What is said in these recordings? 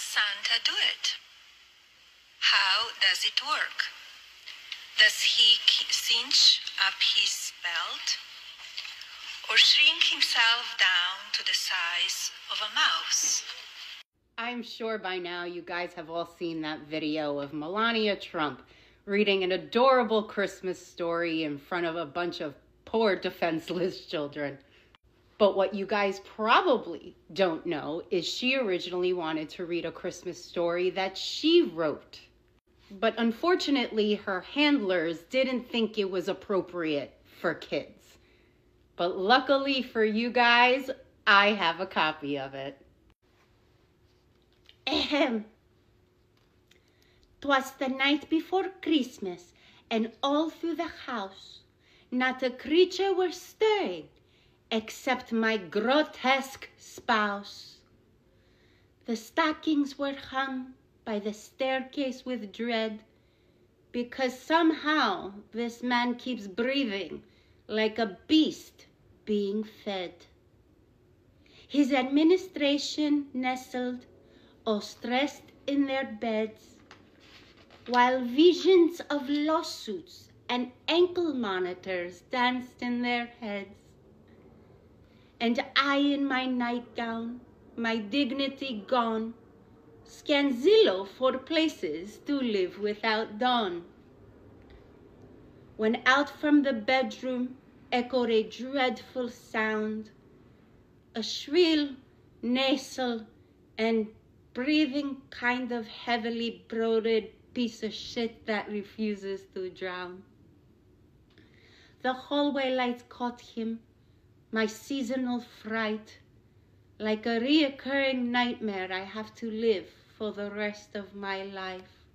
Santa do it? How does it work? Does he cinch up his belt or shrink himself down to the size of a mouse? I'm sure by now you guys have all seen that video of Melania Trump reading an adorable Christmas story in front of a bunch of poor defenseless children. But what you guys probably don't know is she originally wanted to read a Christmas story that she wrote. But unfortunately, her handlers didn't think it was appropriate for kids. But luckily for you guys, I have a copy of it. Ahem. 'Twas the night before Christmas, and all through the house, not a creature were stirring, except my grotesque spouse. The stockings were hung by the staircase with dread, because somehow this man keeps breathing like a beast being fed. His administration nestled, all stressed in their beds, while visions of lawsuits and ankle monitors danced in their heads. And I in my nightgown, my dignity gone, scan Zillow for places to live without dawn. When out from the bedroom echoed a dreadful sound, a shrill, nasal, and breathing kind of heavily bloated piece of shit that refuses to drown. The hallway lights caught him, my seasonal fright, like a reoccurring nightmare I have to live for the rest of my life.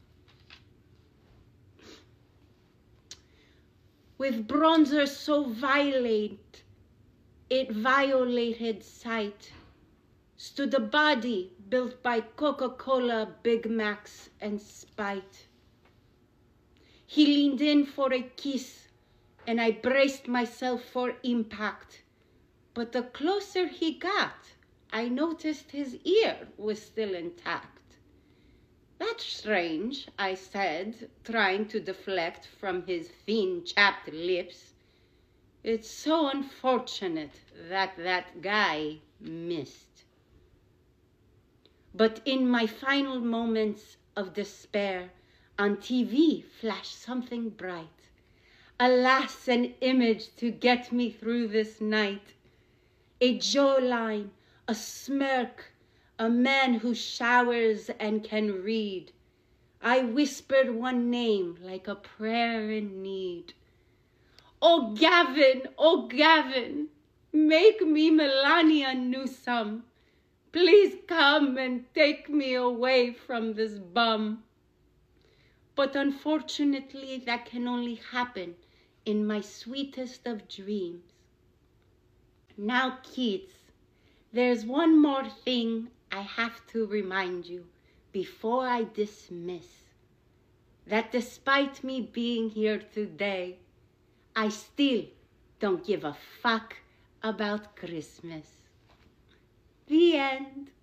With bronzer so violent, it violated sight, stood a body built by Coca-Cola, Big Macs, and spite. He leaned in for a kiss, and I braced myself for impact. But the closer he got, I noticed his ear was still intact. That's strange, I said, trying to deflect from his thin, chapped lips. It's so unfortunate that that guy missed. But in my final moments of despair, on TV flashed something bright. Alas, an image to get me through this night. A jawline, a smirk, a man who showers and can read. I whispered one name like a prayer in need. Oh, Gavin, make me Melania Newsom. Please come and take me away from this bum. But unfortunately, that can only happen in my sweetest of dreams. Now, kids, there's one more thing I have to remind you before I dismiss. That despite me being here today, I still don't give a fuck about Christmas. The end.